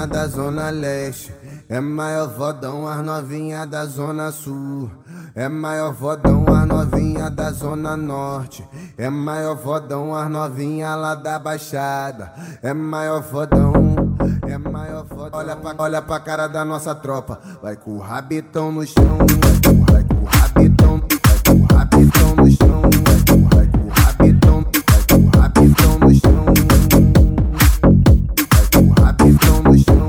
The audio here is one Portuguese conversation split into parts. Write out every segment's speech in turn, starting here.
novinha da Zona Leste. É maior fodão as novinha da Zona Sul. É maior fodão as novinha da Zona Norte. É maior fodão as novinha lá da Baixada. É maior fodão, é maior fodão. Olha pra cara da nossa tropa. Vai com o rabitão no chão. Vai com o rabitão, vai com o rabitão no chão. Vai com o rabitão, vai com o rabitão no chão. Vai com o rabitão no chão.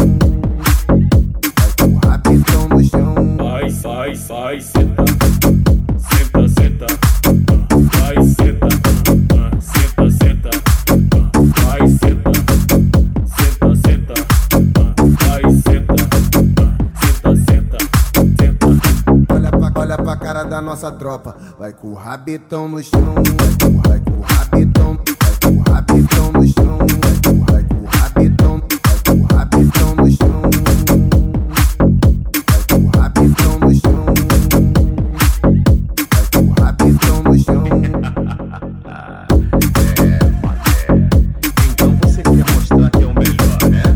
Vai com o rabitão no chão. Vai, senta, senta, senta, vai, senta, senta, senta, vai, senta, senta, senta, vai, senta, senta, senta, senta. Olha pra cara da nossa tropa. Vai com o rabitão no chão. Vai com o rabitão, vai com o rabitão no chão. Vai com o rabitão, vai com o rabitão no chão. Vai com o rabitão no chão. Vai com o rabitão no chão. Então você quer mostrar que é o melhor, né?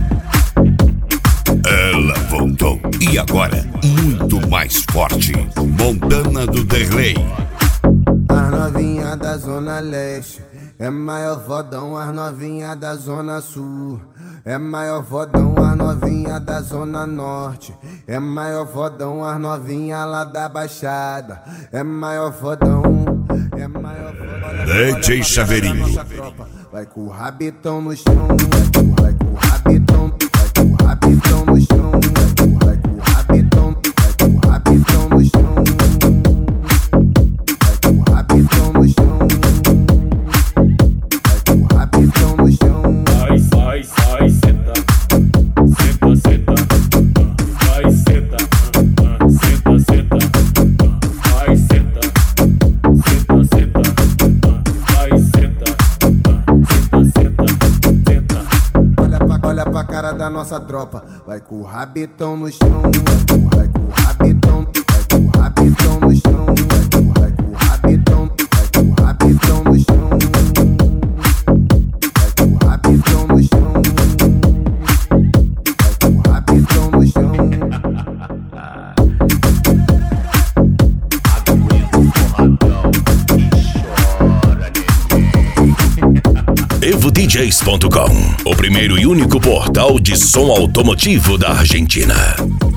Ela voltou. E agora, muito mais forte. Montana do Derlei. As novinha da Zona Leste. É maior fodão as novinha da Zona Sul. É maior fodão as novinha da Zona Norte. É maior fodão as novinha lá da Baixada. É maior fodão, é maior fodão. DJ Chaveirinho. Vai com o rabitão no chão. Vai com o rabitão, vai com o rabitão no chão. Vai com o rabitão, vai com o rabitão no chão. Vai com o rabitão no chão. Vai com o rabitão no chão. Vai, senta, senta, senta, vai, senta, senta, senta, vai, senta, senta, senta, vai, senta, senta, senta, senta. Olha pra cara da nossa tropa. Vai com o rabitão no chão. Vai com o rabitão, vai com o rabitão no chão. Vai com o rabitão, vai com o rabitão no chão. Vai com o rabitão no chão. Vai com o rabitão no chão. Aguenta o porradão e chora, neném. EvoDJs.com, o primeiro e único portal de som automotivo da Argentina.